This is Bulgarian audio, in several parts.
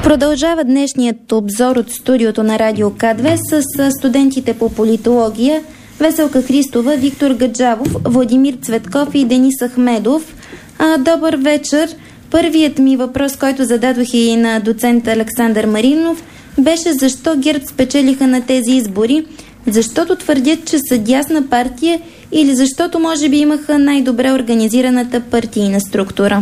Продължава днешният обзор от студиото на Радио К2 с студентите по политология Веселка Христова, Виктор Гаджавов, Владимир Цветков и Денис Ахмедов. Добър вечер! Първият ми въпрос, който зададох и на доцент Александър Маринов, беше защо ГЕРБ спечелиха на тези избори. Защото твърдят, че са дясна партия или защото може би имаха най-добре организираната партийна структура?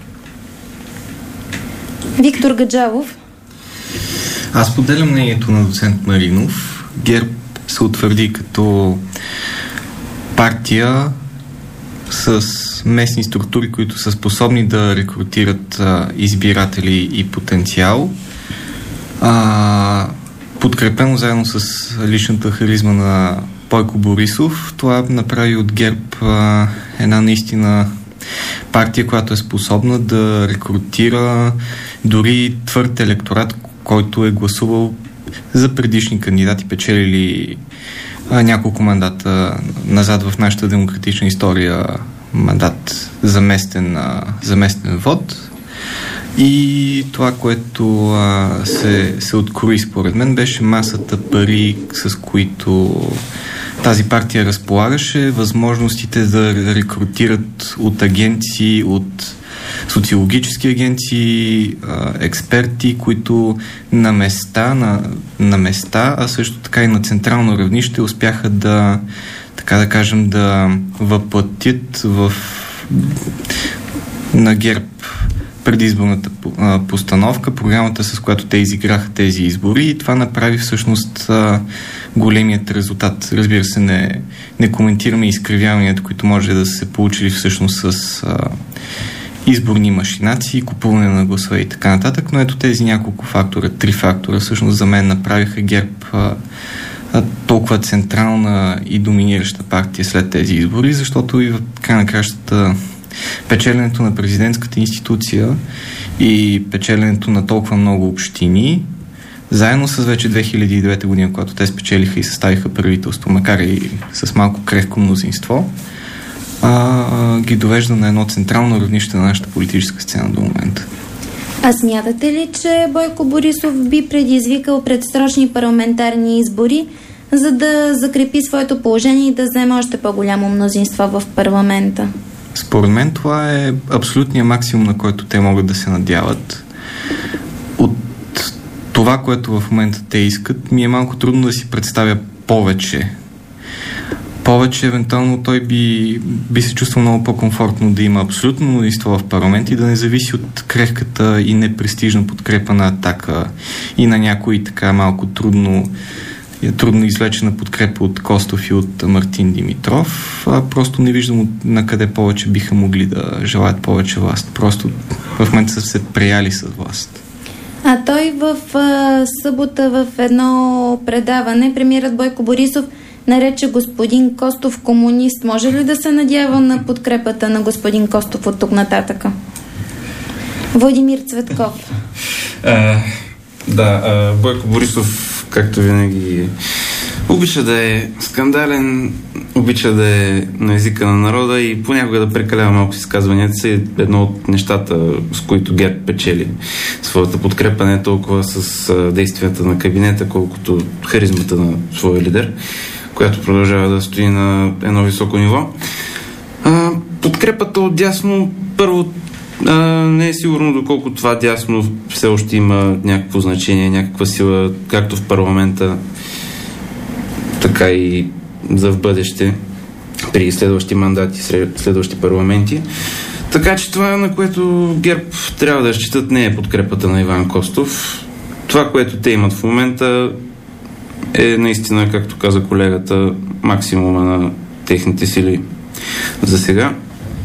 Виктор Гаджавов. Аз поделям мнението на доцент Маринов. ГЕРБ се утвърди като партия с местни структури, които са способни да рекрутират избиратели и потенциал. Подкрепено заедно с личната харизма на Бойко Борисов, това направи от ГЕРБ една наистина партия, която е способна да рекрутира дори твърд електорат, който е гласувал за предишни кандидати, печелили няколко мандата назад в нашата демократична история, мандат за местен вод. И това, което се открои според мен, беше масата пари, с които тази партия разполагаше, възможностите да рекрутират от агенции, от социологически агенции, експерти, които на места, а също така и на централно равнище успяха да, така да кажем, да въплатят на ГЕРБ предизборната постановка, програмата, с която те изиграха тези избори, и това направи всъщност големият резултат. Разбира се, не коментираме изкривяванията, които може да се получили всъщност с изборни машинации, купуване на гласове и така нататък, но ето тези няколко фактора, 3 фактора всъщност за мен направиха ГЕРБ толкова централна и доминираща партия след тези избори, защото и в край на кращата печеленето на президентската институция и печеленето на толкова много общини, заедно с вече 2009 година, когато те спечелиха и съставиха правителство, макар и с малко крехко мнозинство, ги довежда на едно централно равнище на нашата политическа сцена до момента. А смятате ли, че Бойко Борисов би предизвикал предсрочни парламентарни избори, за да закрепи своето положение и да вземе още по-голямо мнозинство в парламента? Според мен това е абсолютният максимум, на който те могат да се надяват. От това, което в момента те искат, ми е малко трудно да си представя повече. Повече, евентуално, той би се чувствал много по-комфортно да има абсолютно мнозинство в парламент и да не зависи от крехката и непрестижна подкрепа на Атака и на някои така малко трудно извлечена подкрепа от Костов и от Мартин Димитров. Просто не виждам на къде повече биха могли да желаят повече власт. Просто в момента са се преяли с власт. А той в събота в едно предаване премиерът Бойко Борисов нарече господин Костов комунист. Може ли да се надява на подкрепата на господин Костов от тук нататъка? Владимир Цветков. Бойко Борисов, както винаги, обича да е скандален, обича да е на езика на народа и понякога да прекалява малко с изказванията си. Едно от нещата, с които ГЕРБ печели своята подкрепа, не е толкова с действията на кабинета, колкото харизмата на своя лидер, която продължава да стои на едно високо ниво. Подкрепата от дясно, първо, не е сигурно доколко това дясно все още има някакво значение, някаква сила, както в парламента, така и за в бъдеще, при следващи мандати, следващи парламенти. Така че това, на което ГЕРБ трябва да считат, не е подкрепата на Иван Костов. Това, което те имат в момента, е наистина, както каза колегата, максимума на техните сили за сега.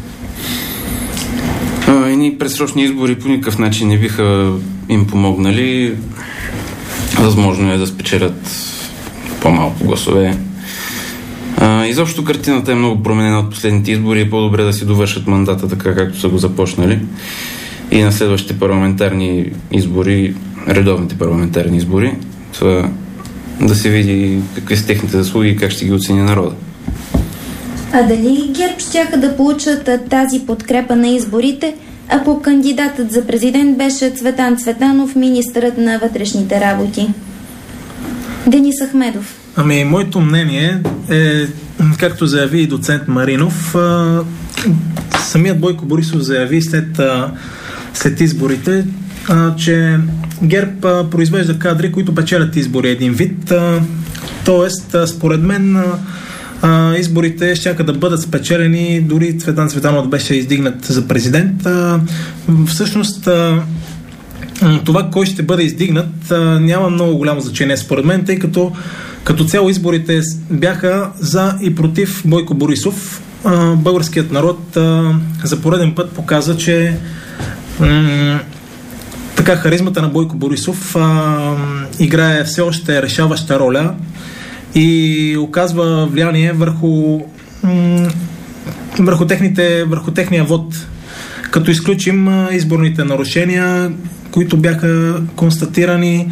Едни предсрочни избори по никакъв начин не биха им помогнали. Възможно е да спечелят по-малко гласове. Изобщо картината е много променена от последните избори. Е по-добре да си довършат мандата така, както са го започнали. И на следващите парламентарни избори, редовните парламентарни избори, това да се види какви са техните заслуги и как ще ги оцени народа. А дали ГЕРБ щяха да получат тази подкрепа на изборите, ако кандидатът за президент беше Цветан Цветанов, министърът на вътрешните работи? Денис Ахмедов. Моето мнение е, както заяви и доцент Маринов, самият Бойко Борисов заяви след изборите, че ГЕРБ произвежда кадри, които печелят избори един вид. Тоест, според мен, изборите щяха да бъдат спечелени, дори Цветан Цветанов беше издигнат за президент. Всъщност, това кой ще бъде издигнат няма много голямо значение според мен, тъй като цяло изборите бяха за и против Бойко Борисов. Българският народ за пореден път показа, че така харизмата на Бойко Борисов играе все още решаваща роля и оказва влияние върху техния вод. Като изключим изборните нарушения, които бяха констатирани,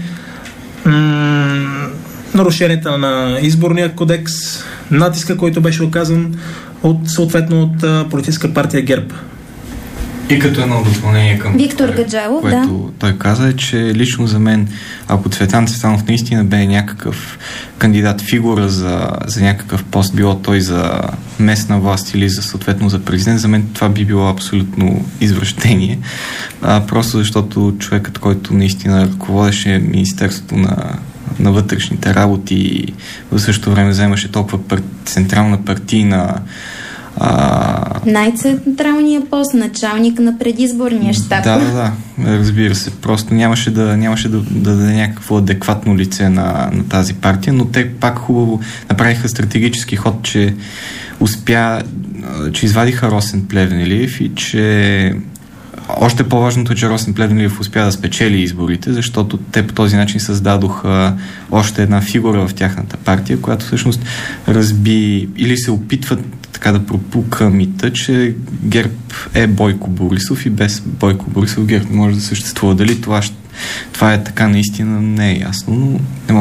нарушенията на изборния кодекс, натиска, който беше оказан съответно от политическа партия ГЕРБ. И като едно допълнение към Виктор Гаджалов, което той каза, е, че лично за мен, ако Цветан Цветанов наистина бе някакъв кандидат фигура за някакъв пост, било той за местна власт или съответно за президент, за мен това би било абсолютно извращение. Просто защото човекът, който наистина ръководеше Министерството на вътрешните работи и в същото време вземаше толкова централна партийна най-централния пост, началник на предизборния щаб. Да, разбира се. Просто нямаше да даде някакво адекватно лице на тази партия, но те пак хубаво направиха стратегически ход, че извадиха Росен Плевнелиев и че още по-важното е, че Росен Плевнелиев успя да спечели изборите, защото те по този начин създадоха още една фигура в тяхната партия, която всъщност разби или се опитват така да пропука мита, че ГЕРБ е Бойко Борисов и без Бойко Борисов ГЕРБ не може да съществува. Дали това е така наистина, не е ясно, но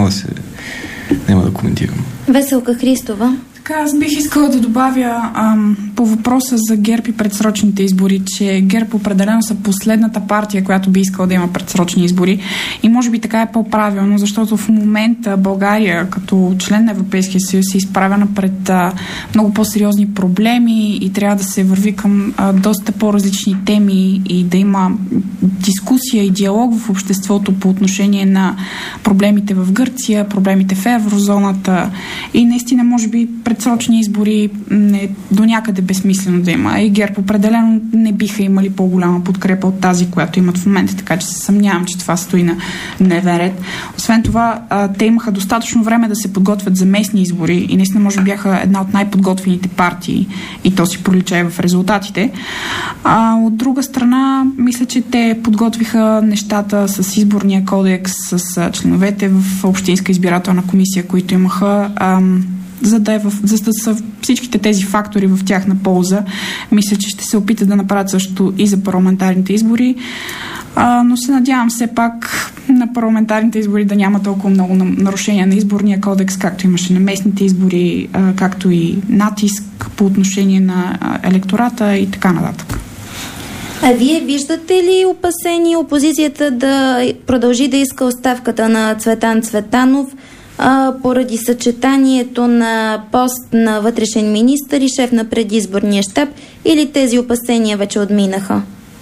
няма да коментирам. Веселка Христова. Така, аз бих искала да добавя по въпроса за ГЕРБ и предсрочните избори, че ГЕРБ определено са последната партия, която би искала да има предсрочни избори. И може би така е по-правилно, защото в момента България като член на Европейския съюз е изправена пред много по-сериозни проблеми и трябва да се върви към доста по-различни теми и да има дискусия и диалог в обществото по отношение на проблемите в Гърция, проблемите в еврозоната и наистина може би предсрочни избори до някъде безсмислено да има. И ГЕРБ определено не биха имали по-голяма подкрепа от тази, която имат в момента, така че се съмнявам, че това стои на дневен ред. Освен това, те имаха достатъчно време да се подготвят за местни избори и наистина може би бяха една от най-подготвените партии и то си пролича и в резултатите. От друга страна, мисля, че те подготвиха нещата с изборния кодекс, с членовете в Общинска избирателна комисия, които имаха за да са всичките тези фактори в тяхна полза. Мисля, че ще се опитат да направят също и за парламентарните избори. Но се надявам все пак на парламентарните избори да няма толкова много нарушения на изборния кодекс, както имаше на местните избори, както и натиск по отношение на електората и така нататък. А вие виждате ли опасения опозицията да продължи да иска оставката на Цветан Цветанов поради съчетанието на пост на вътрешен министър и шеф на предизборния щаб, или тези опасения вече отминаха?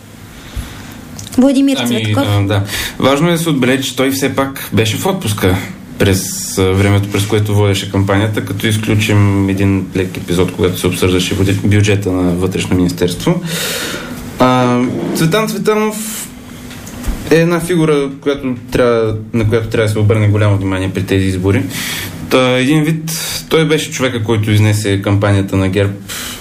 Владимир Цветков. Да. Важно е да се отбележи, че той все пак беше в отпуска през времето, през което водеше кампанията, като изключим един лек епизод, когато се обсъждаше бюджета на вътрешно министерство. Цветан Цветанов е една фигура, на която трябва да се обърне голямо внимание при тези избори. Един вид, той беше човека, който изнесе кампанията на ГЕРБ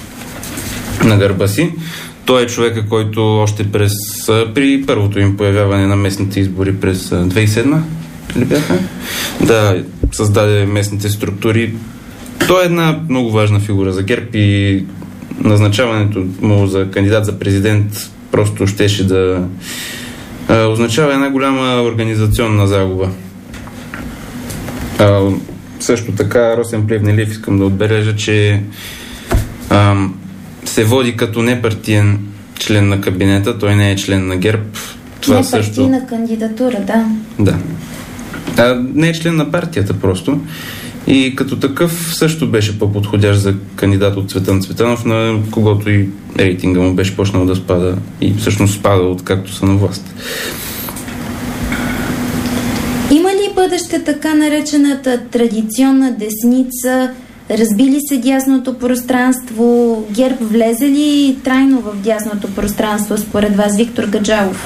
на гърба си. Той е човека, който още при първото им появяване на местните избори през 2007 ли бяха? Да, създаде местните структури. Той е една много важна фигура за ГЕРБ и назначаването му за кандидат за президент просто щеше да означава една голяма организационна загуба. Също така Росен Плевнелиев искам да отбележа, че се води като непартиен член на кабинета, той не е член на ГЕРБ. Това не също... партийна кандидатура, да. Да. Не е член на партията просто. И като такъв също беше по-подходящ за кандидат от Цветан Цветанов, на когото и рейтинга му беше почнал да спада. И всъщност спада откакто са на власт. Има ли бъдеще така наречената традиционна десница? Разби ли се дясното пространство? ГЕРБ влезе ли трайно в дясното пространство според вас, Виктор Гаджалов?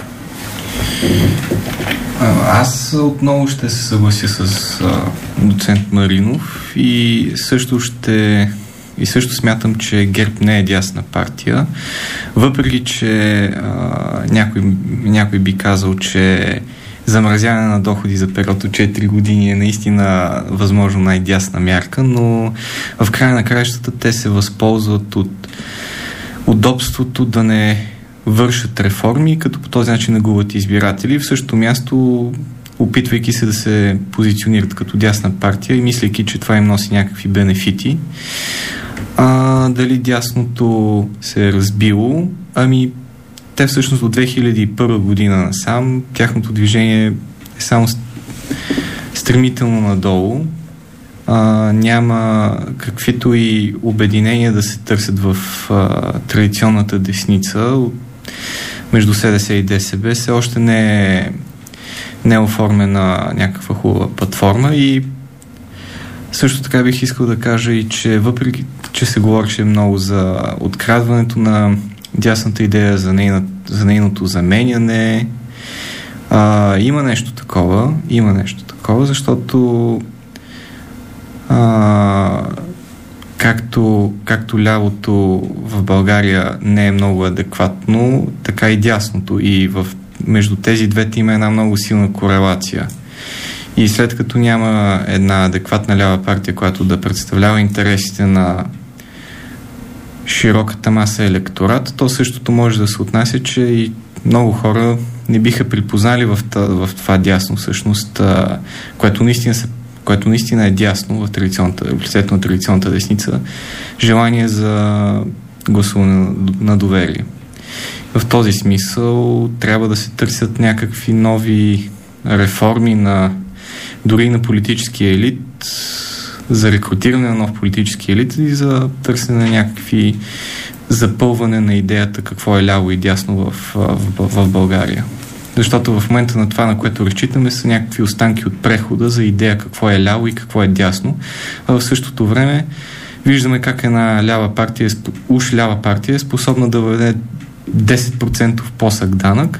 Аз отново ще се съглася с доцент Маринов и също смятам, че ГЕРБ не е дясна партия, въпреки че някой би казал, че замразяване на доходи за период от 4 години е наистина възможно най-дясна мярка, но в края на краищата те се възползват от удобството да не вършат реформи, като по този начин нагубят избиратели. В същото място, опитвайки се да се позиционират като дясна партия и мислейки, че това им носи някакви бенефити. Дали дясното се е разбило? Те всъщност от 2001 година насам, тяхното движение е само стремително надолу. Няма каквито и обединения да се търсят в традиционната десница между СДС и ДСБ. Все още не е оформена някаква хубава платформа и също така бих искал да кажа и, че въпреки, че се говореше много за открадването на дясната идея, за нейното заменяне, има нещо такова, защото както лявото в България не е много адекватно, така и дясното. И между тези двете има една много силна корелация. И след като няма една адекватна лява партия, която да представлява интересите на широката маса електорат, то същото може да се отнася, че и много хора не биха припознали в това дясно всъщност, което наистина е дясно в лицето на традиционната десница, желание за гласуване на доверие. В този смисъл трябва да се търсят някакви нови реформи дори на политическия елит, за рекрутиране на нов политически елит и за търсене на някакви запълване на идеята какво е ляво и дясно в България. Защото в момента на това, на което разчитаме, са някакви останки от прехода за идея какво е ляво и какво е дясно. А в същото време виждаме как една лява партия е способна да въведе 10% посък данък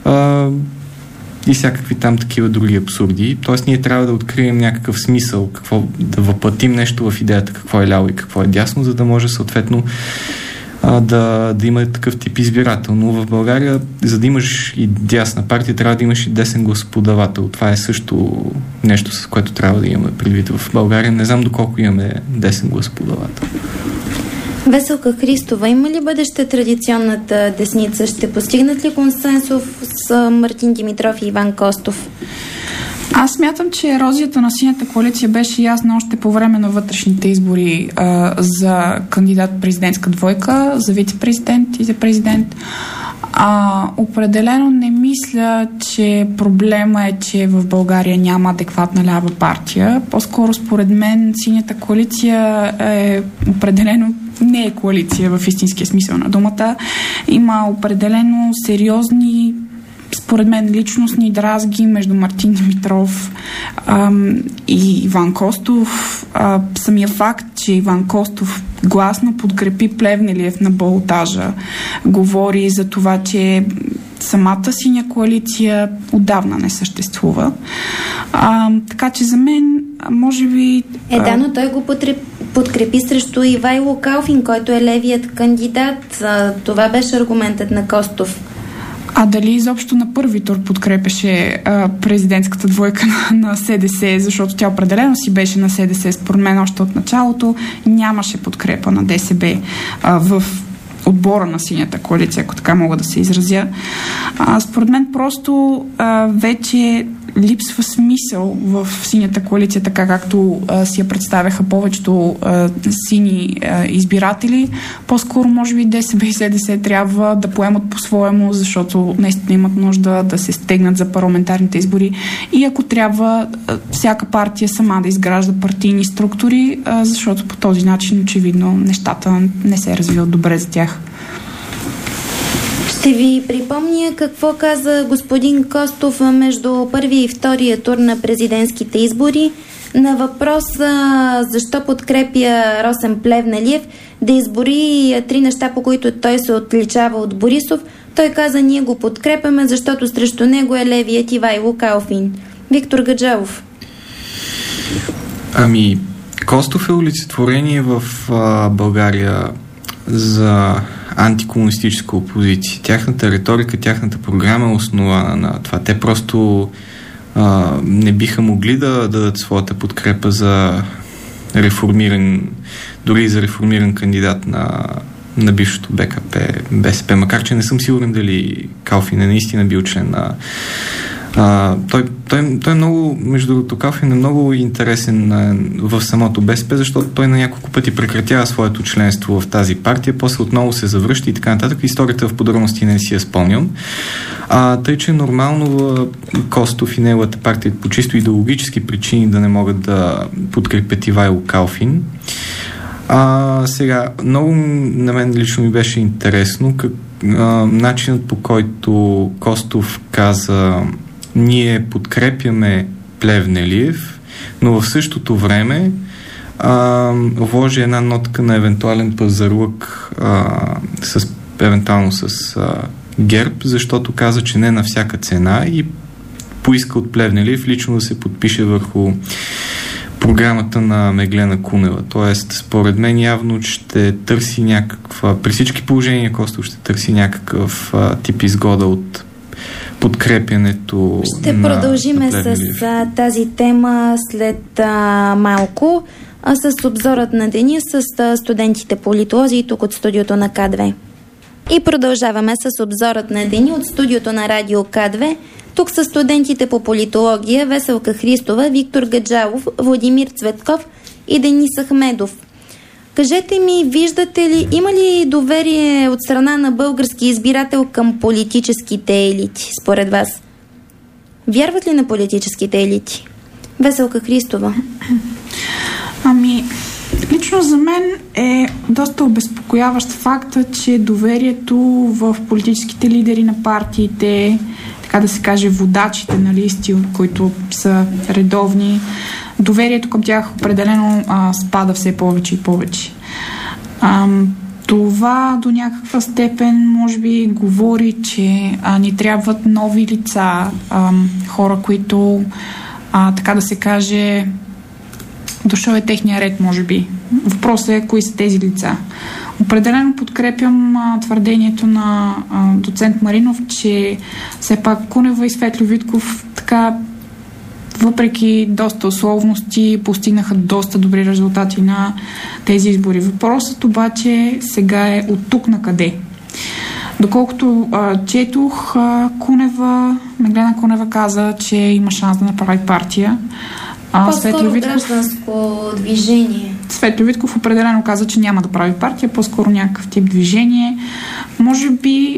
и всякакви там такива други абсурди. Тоест ние трябва да открием някакъв смисъл, да въплатим нещо в идеята какво е ляво и какво е дясно, за да може съответно да има такъв тип избирател. Но в България, за да имаш и дясна партия, трябва да имаш и десен гласоподавател. Това е също нещо, с което трябва да имаме предвид в България. Не знам доколко имаме десен гласоподавател. Веселка Христова, има ли бъдеще традиционната десница? Ще постигнат ли консенсус с Мартин Димитров и Иван Костов? Аз смятам, че ерозията на синята коалиция беше ясна още по време на вътрешните избори за кандидат президентска двойка, за вице-президент и за президент. Определено не мисля, че проблема е, че в България няма адекватна лява партия. По-скоро според мен синята коалиция определено не е коалиция в истинския смисъл на думата. Има определено сериозни, според мен, личностни дразги между Мартин Димитров и Иван Костов. Самия факт, че Иван Костов гласно подкрепи Плевнелиев на балотажа, говори за това, че самата синя коалиция отдавна не съществува. Така че за мен, може би... но той го подкрепи срещу Ивайло Калфин, който е левият кандидат. Това беше аргументът на Костов. Дали изобщо на първи тур подкрепеше президентската двойка на СДС, защото тя определено си беше на СДС. Според мен още от началото нямаше подкрепа на ДСБ в отбора на синята коалиция, ако така мога да се изразя. Според мен просто вече липсва смисъл в синята коалиция, така както си я представяха повечето сини избиратели. По-скоро, може би, ДСБ и СДС трябва да поемат по-своему, защото наистина имат нужда да се стегнат за парламентарните избори. И ако трябва, всяка партия сама да изгражда партийни структури, защото по този начин, очевидно, нещата не се развиват добре за тях. Ще ви припомня какво каза господин Костов между първия и втория тур на президентските избори. На въпроса защо подкрепя Росен Плевнелиев да избори 3 неща, по които той се отличава от Борисов, той каза: ние го подкрепяме, защото срещу него е левият Ивайло Калфин. Виктор Гаджалов. Костов е олицетворение в България за антикомунистическа опозиция. Тяхната риторика, тяхната програма е основана на това. Те просто не биха могли да дадат своята подкрепа за дори за реформиран кандидат на бившото БКП, БСП, макар че не съм сигурен дали Калфин е наистина бил член на той е много, между другото, Калфин е много интересен в самото БСП, защото той на няколко пъти прекратява своето членство в тази партия, после отново се завръща и така нататък. Историята в подробности не си я спомням. Тъй, че нормално Костов и неговата партия по чисто идеологически причини да не могат да подкрепят Ивайло Калфин. Сега, много на мен лично ми беше интересно начинът, по който Костов каза: ние подкрепяме Плевнелиев, но в същото време вложи една нотка на евентуален пазарлък евентуално с ГЕРБ, защото каза, че не на всяка цена, и поиска от Плевнелиев лично да се подпише върху програмата на Меглена Кунева. Тоест, според мен явно ще търси при всички положения Костов ще търси някакъв тип изгода от подкрепянето. Ще продължиме с тази тема след малко, с обзорът на деня с студентите политолози тук от студиото на К2. И продължаваме с обзорът на деня от студиото на Радио К2. Тук са студентите по политология Веселка Христова, Виктор Гаджалов, Владимир Цветков и Денис Ахмедов. Кажете ми, виждате ли, има ли доверие от страна на български избирател към политическите елити, според вас? Вярват ли на политическите елити? Веселка Христова. Лично за мен е доста обезпокояващ факта, че доверието в политическите лидери на партиите, така да се каже водачите на листи, които са редовни, доверието към тях определено спада все повече и повече. Това до някаква степен може би говори, че ни трябват нови лица, хора, които така да се каже, дошъл е техния ред, може би. Въпросът е кои са тези лица. Определено подкрепям твърдението на доцент Маринов, че все пак Кунева и Светло Витков така, въпреки доста условности, постигнаха доста добри резултати на тези избори. Въпросът обаче сега е от тук на къде. Доколкото четох, Меглена Кунева каза, че има шанс да направи партия. По-скоро гражданско движение. Светло Витков определено каза, че няма да прави партия, по-скоро някакъв тип движение. Може би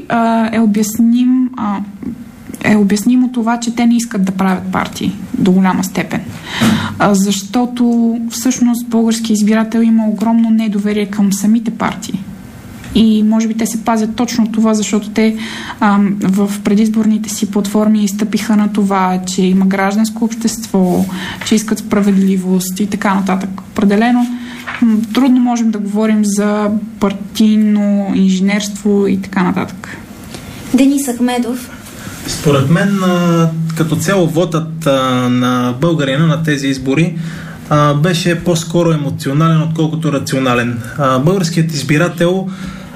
е обяснимо това, че те не искат да правят партии до голяма степен. Защото всъщност български избирател има огромно недоверие към самите партии. И може би те се пазят точно това, защото те в предизборните си платформи изтъпиха на това, че има гражданско общество, че искат справедливост и така нататък. Определено трудно можем да говорим за партийно инженерство и така нататък. Денис Ахмедов. Според мен, като цяло вотът на българина на тези избори беше по-скоро емоционален, отколкото рационален. Българският избирател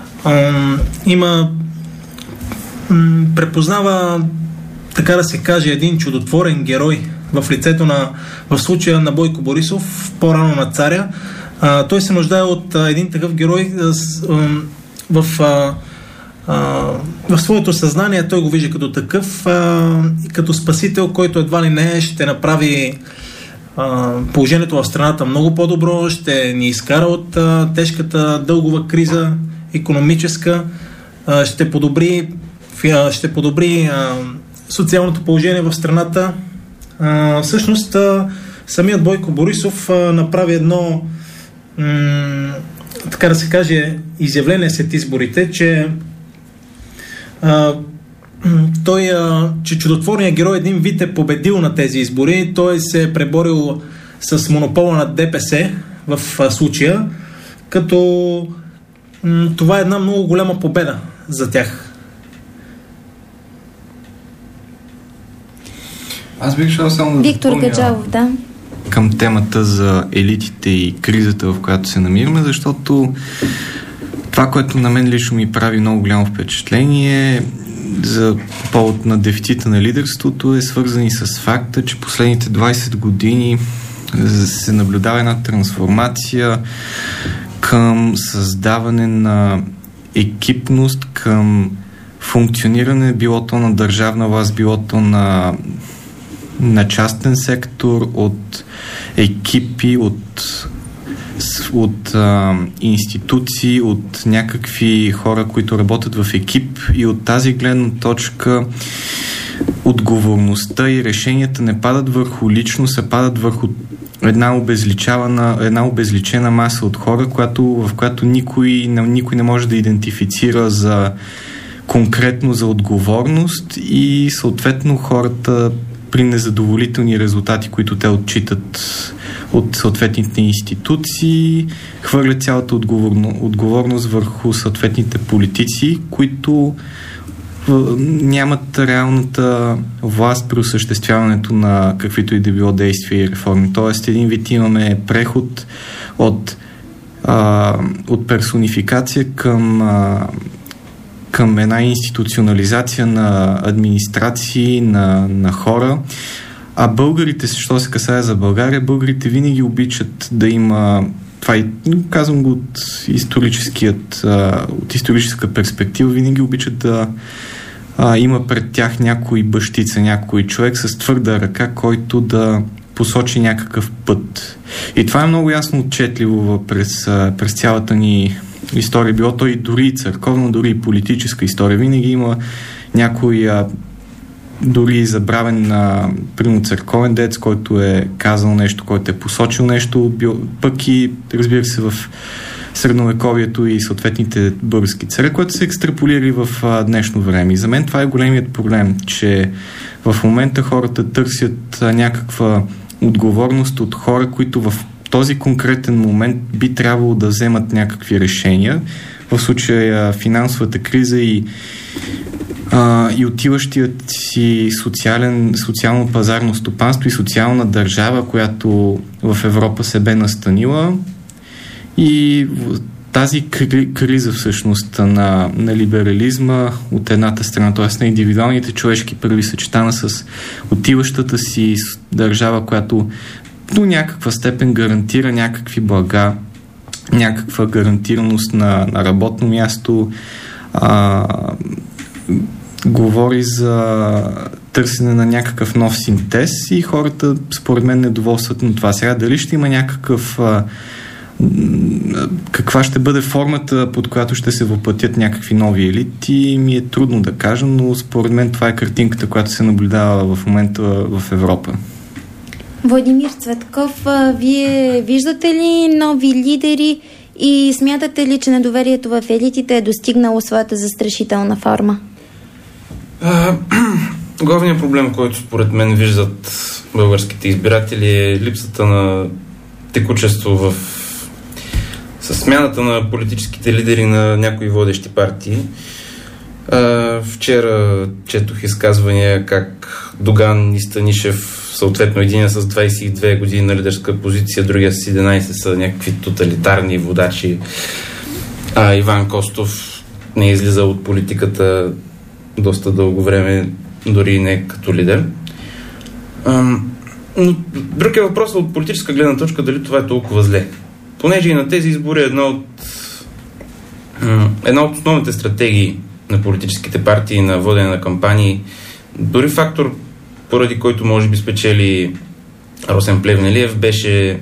препознава, така да се каже, един чудотворен герой в лицето в случая на Бойко Борисов, по-рано на царя. Той се нуждае от един такъв герой в в своето съзнание той го вижда като такъв, като спасител, който едва ли не ще направи положението в страната много по-добро, ще ни изкара от тежката дългова криза, икономическа, ще подобри социалното положение в страната. Всъщност, самият Бойко Борисов направи едно, така да се каже, изявление след изборите, че че чудотворният герой един вид е победил на тези избори. Той се е преборил с монопола на ДПС в случая, като това е една много голяма победа за тях. Аз бих шел само да Виктор Гаджабов, да. Към темата за елитите и кризата, в която се намираме, защото това, което на мен лично ми прави много голямо впечатление за повод на дефицита на лидерството е свързани с факта, че последните 20 години се наблюдава една трансформация към създаване на екипност, към функциониране, било то на държавна власт, било то на частен сектор, от екипи, от институции, от някакви хора, които работят в екип, и от тази гледна точка отговорността и решенията не падат върху личност, а падат върху една обезличена маса от хора, в която никой не може да идентифицира конкретно за отговорност, и съответно хората при незадоволителни резултати, които те отчитат от съответните институции, хвърлят цялата отговорност върху съответните политици, които нямат реалната власт при осъществяването на каквито и да било действия и реформи. Тоест, един вид имаме преход от персонификация към една институционализация на администрации, на хора. А българите, що се касае за България, българите винаги обичат да има, това и казвам го от историческа перспектива, винаги обичат да има пред тях някой бащица, някой човек с твърда ръка, който да посочи някакъв път. И това е много ясно отчетливо през цялата ни история. Било то и дори и църковна, дори и политическа история. Винаги има някой дори забравен примерно църковен дец, който е казал нещо, който е посочил нещо, пък и, разбира се, в средновековието и съответните български царе, които се екстраполирали в днешно време. И за мен това е големият проблем, че в момента хората търсят някаква отговорност от хора, които в този конкретен момент би трябвало да вземат някакви решения. В случая финансовата криза и отиващият си социално-пазарно стопанство и социална държава, която в Европа се бе настанила, и тази криза всъщност на либерализма от едната страна, т.е. на индивидуалните човешки права, съчетана с отиващата си държава, която до някаква степен гарантира някакви блага, някаква гарантираност на работно място, говори за търсене на някакъв нов синтез, и хората според мен недоволстват на това. Сега дали ще има каква ще бъде формата, под която ще се въплатят някакви нови елити, ми е трудно да кажа, но според мен това е картинката, която се наблюдава в момента в Европа. Владимир Цветков, вие виждате ли нови лидери и смятате ли, че недоверието в елитите е достигнало своята застрашителна форма? Главният проблем, който според мен виждат българските избиратели, е липсата на текучество с смяната на политическите лидери на някои водещи партии. Вчера четох изказвания как Доган и Станишев, съответно един с 22 години на лидерска позиция, другия с 11 са някакви тоталитарни водачи. Иван Костов не излиза от политиката доста дълго време, дори не като лидер. Но друг е въпросът от политическа гледна точка, дали това е толкова зле. Понеже и на тези избори една от основните стратегии на политическите партии, на водене на кампании. Дори фактор, поради който може би спечели Росен Плевнелиев, беше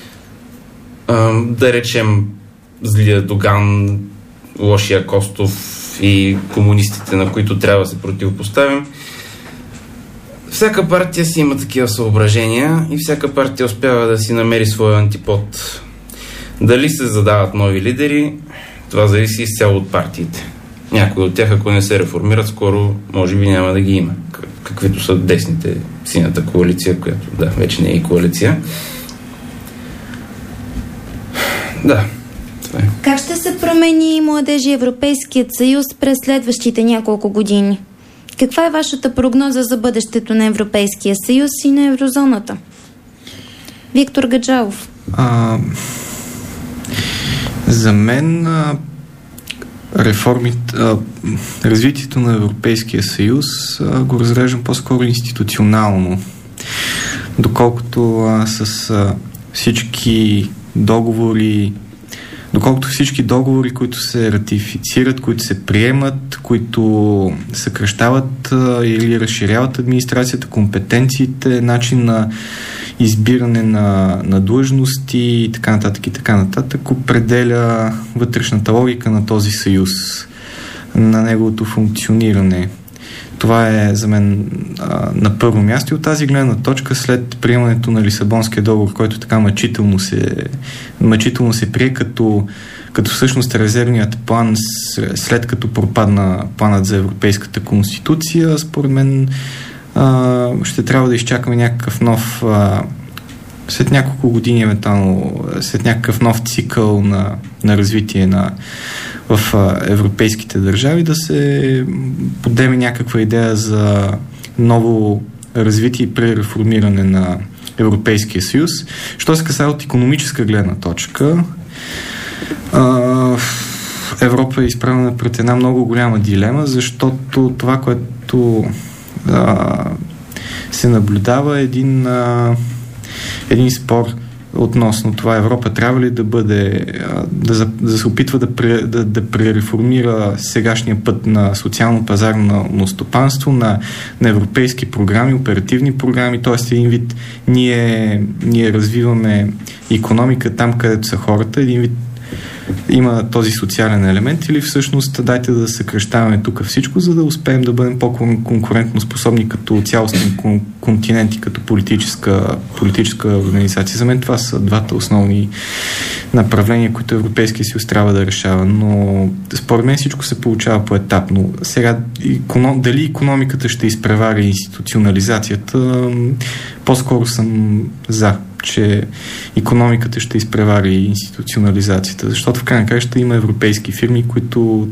да речем злия Доган, лошия Костов и комунистите, на които трябва да се противопоставим. Всяка партия си има такива съображения и всяка партия успява да си намери своя антипод. Дали се задават нови лидери, това зависи изцяло от партиите. Някои от тях, ако не се реформират, скоро може би няма да ги има. Каквито са десните, синята коалиция, която вече не е и коалиция. Да, това е. Как ще се промени младежи Европейският съюз през следващите няколко години? Каква е вашата прогноза за бъдещето на Европейския съюз и на еврозоната? Виктор Гаджалов. За мен развитието на Европейския съюз го разреждам по-скоро институционално. Доколкото всички договори, които се ратифицират, които се приемат, които съкращават или разширяват администрацията, компетенциите, начин на избиране на длъжности и така нататък, определя вътрешната логика на този съюз, на неговото функциониране. Това е за мен на първо място и от тази гледна точка след приемането на Лисабонския договор, който така мъчително се прие като всъщност резервният план, след като пропадна планът за Европейската конституция, според мен ще трябва да изчакаме някакъв нов след няколко години евентуално, след някакъв нов цикъл на развитие в европейските държави, да се подеме някаква идея за ново развитие и пререформиране на Европейския съюз. Що се касае от икономическа гледна точка, Европа е изправена пред една много голяма дилема, защото това, което се наблюдава, е един спор относно това Европа трябва ли да бъде да се опитва да пререформира сегашния път на социално-пазарно стопанство, на европейски програми, оперативни програми, т.е. един вид ние развиваме икономика там, където са хората, един вид има този социален елемент, или всъщност дайте да съкращаваме тук всичко, за да успеем да бъдем по-конкурентно способни като цялостен континент и като политическа организация. За мен това са двата основни направления, които Европейския съюз трябва да решава, но според мен всичко се получава поетапно. Сега, дали икономиката ще изпревари институционализацията, по-скоро съм за, че икономиката ще изпревари институционализацията, защото в крайна краща има европейски фирми, които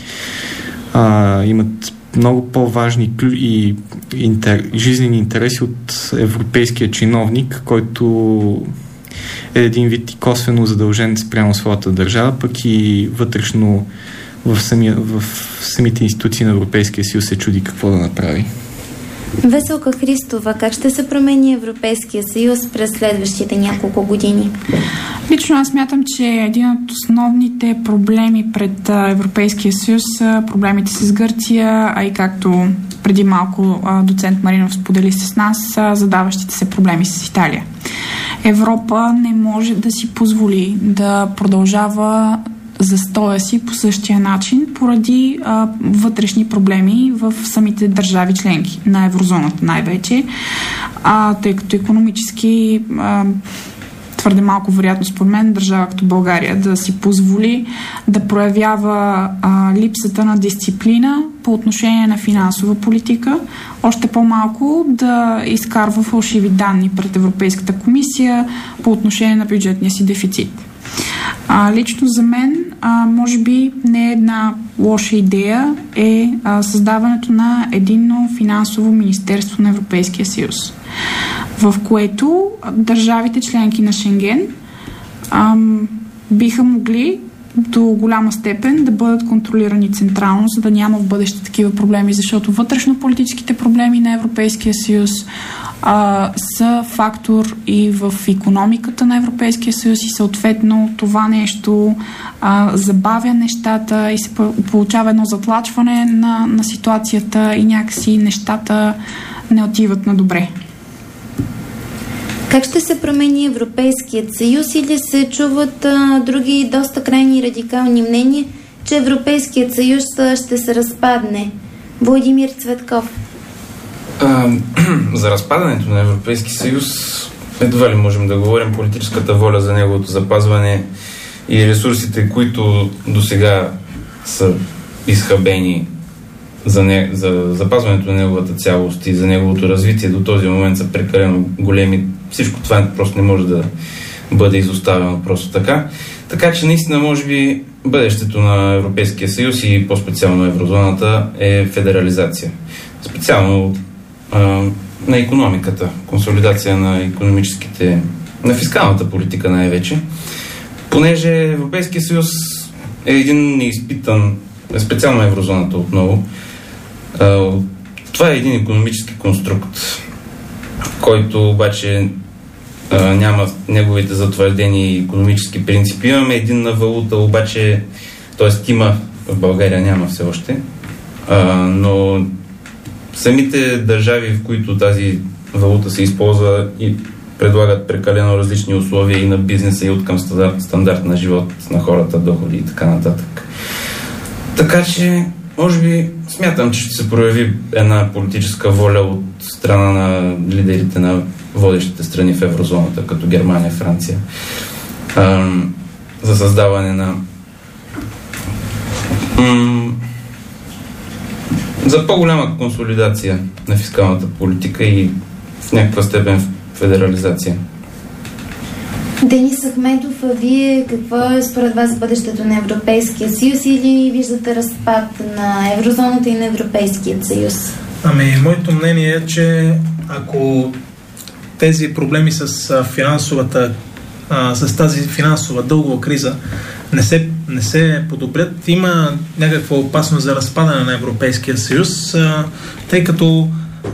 имат много по-важни и жизнени интереси от европейския чиновник, който е един вид и косвено задължен спрямо своята държава, пък и вътрешно в самите институции на Европейския съюз се чуди какво да направи. Веселка Христова, как ще се промени Европейския съюз през следващите няколко години? Лично аз смятам, че един от основните проблеми пред Европейския съюз са проблемите с Гърция, а и както преди малко доцент Маринов сподели с нас, задаващите се проблеми с Италия. Европа не може да си позволи да продължава застоя си по същия начин поради вътрешни проблеми в самите държави членки на еврозоната най-вече, тъй като икономически твърде малко вероятно според мен държава като България да си позволи да проявява липсата на дисциплина по отношение на финансова политика, още по-малко да изкарва фалшиви данни пред Европейската комисия по отношение на бюджетния си дефицит. Лично за мен, може би не една лоша идея е създаването на единно финансово министерство на Европейския съюз, в което държавите членки на Шенген биха могли до голяма степен да бъдат контролирани централно, за да няма в бъдеще такива проблеми, защото вътрешно-политическите проблеми на Европейския съюз са фактор и в икономиката на Европейския съюз и съответно това нещо забавя нещата и се получава едно затлачване на ситуацията и някакси нещата не отиват на добре. Как ще се промени Европейският съюз, или се чуват други доста крайни радикални мнения, че Европейският съюз ще се разпадне? Владимир Цветков. За разпадането на Европейски съюз едва ли можем да говорим. Политическата воля за неговото запазване и ресурсите, които до сега са изхабени за запазването на неговата цялост и за неговото развитие до този момент са прекалено големи. Всичко това просто не може да бъде изоставено просто така. Така че наистина може би бъдещето на Европейския съюз и по-специално еврозоната е федерализация. Специално на икономиката, консолидация на на фискалната политика най-вече. Понеже Европейския съюз е един неизпитан, специално еврозоната отново, това е един икономически конструкт, който обаче няма неговите затвърдени икономически принципи. Имаме единна валута, обаче, т.е. има, в България няма все още, но самите държави, в които тази валута се използва и предлагат прекалено различни условия и на бизнеса, и от към стандарт на живот на хората, доходи и така нататък. Така че, може би, смятам, че ще се прояви една политическа воля от страна на лидерите на водещите страни в еврозоната, като Германия, Франция, за създаване на за по-голяма консолидация на фискалната политика и в някаква степен федерализация. Денис Ахмедов, а вие какво е според вас бъдещето на Европейския съюз, или виждате разпад на еврозоната и на Европейския съюз? Моето мнение е, че ако тези проблеми с тази финансова дългова криза не се подобрят, има някаква опасност за разпадане на Европейския съюз, тъй като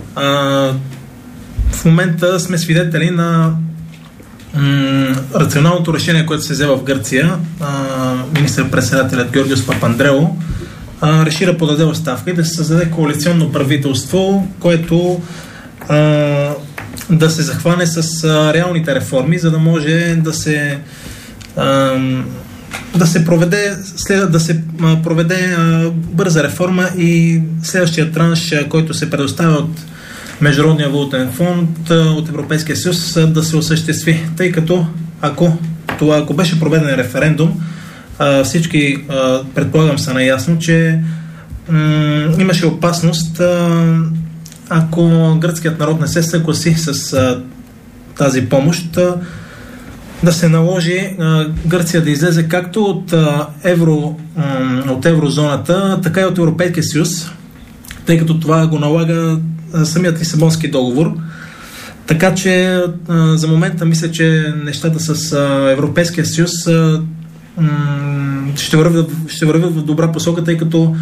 в момента сме свидетели на рационалното решение, което се взе в Гърция. Министър-председателят Георгиос Папандреou реши да подаде оставка и да се създаде коалиционно правителство, което да се захване с реалните реформи, за да може да се проведе бърза реформа и следващия транш, който се предоставя от Международния валутен фонд, от Европейския съюз, да се осъществи. Тъй като ако беше проведен референдум, всички, предполагам, са наясно, че имаше опасност, ако гръцкият народ не се съгласи с тази помощ, да се наложи Гърция да излезе както от еврозоната, така и от Европейския съюз, тъй като това го налага самият Лисабонски договор. Така че за момента мисля, че нещата с Европейския съюз ще вървят в добра посока, тъй като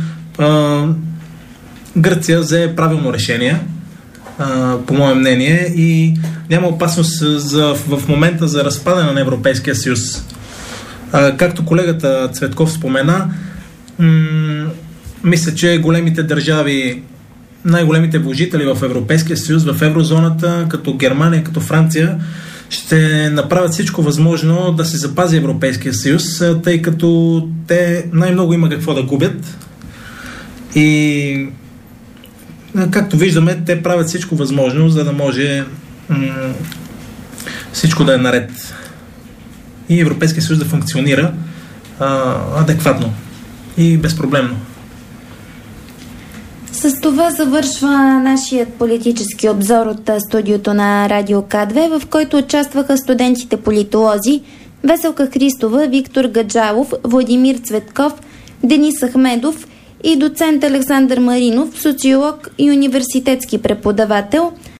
Гърция взе правилно решение, по мое мнение, и няма опасност в момента за разпадане на Европейския съюз. Както колегата Цветков спомена, мисля, че големите държави, най-големите вложители в Европейския съюз, в еврозоната, като Германия, като Франция, ще направят всичко възможно да се запази Европейския съюз, тъй като те най-много има какво да губят. И както виждаме, те правят всичко възможно, за да може всичко да е наред и Европейския съюз да функционира адекватно и безпроблемно. С това завършва нашият политически обзор от студиото на Радио К2, в който участваха студентите политолози Веселка Христова, Виктор Гаджалов, Владимир Цветков, Денис Ахмедов и доцент Александър Маринов, социолог и университетски преподавател.